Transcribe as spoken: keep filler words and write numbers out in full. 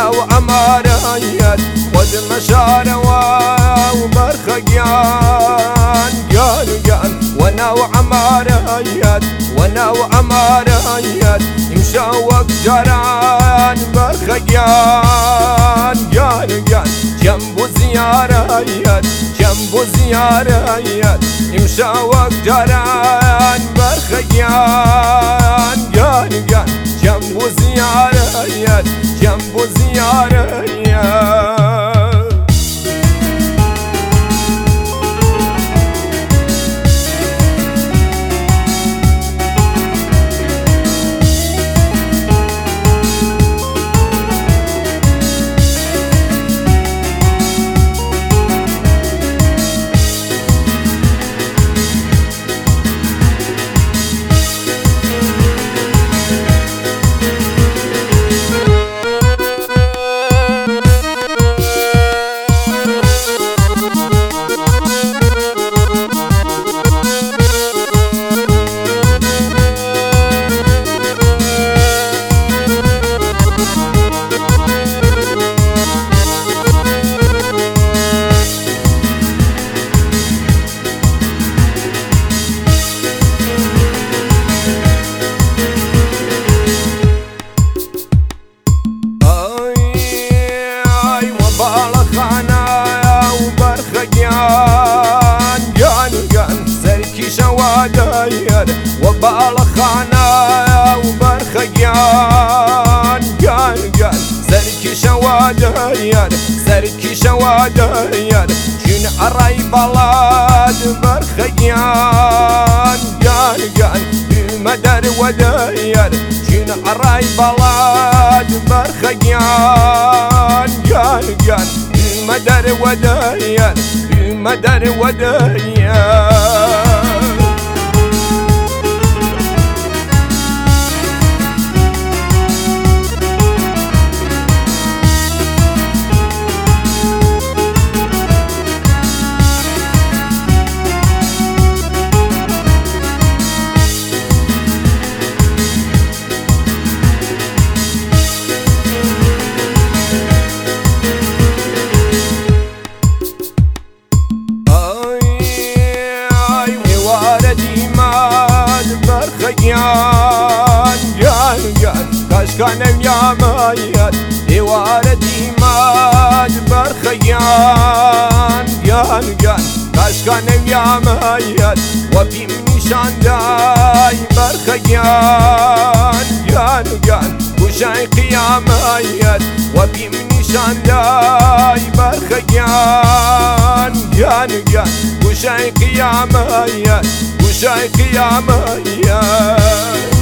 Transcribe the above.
وانا وعماريات خذ مشارة وبرخيان قال قال وانا وعماريات وانا وعماريات مشوق جران برخيان قال قال جنبو زياريات جنبو زياريات مشوق جران برخيان قال قال جنبو زياريات جنبو زياريات شوادير وبالخانا وبرخيان قال قال سركي شوادير سركي شوادير شن عراي بلاد برخيان قال قال بمدر ودير شن عراي بلاد برخيان قال قال بمدر ودير بمدر ودير خيان قال قال كاش كان يا مايات إواردي ماد برخيان قال قال كاش كان يا مايات وفي مني شانداي برخيان قال قال وشاي قيامايات وفي مني شانداي برخيان قال قال وشاي قيامايات وشاي قيامايات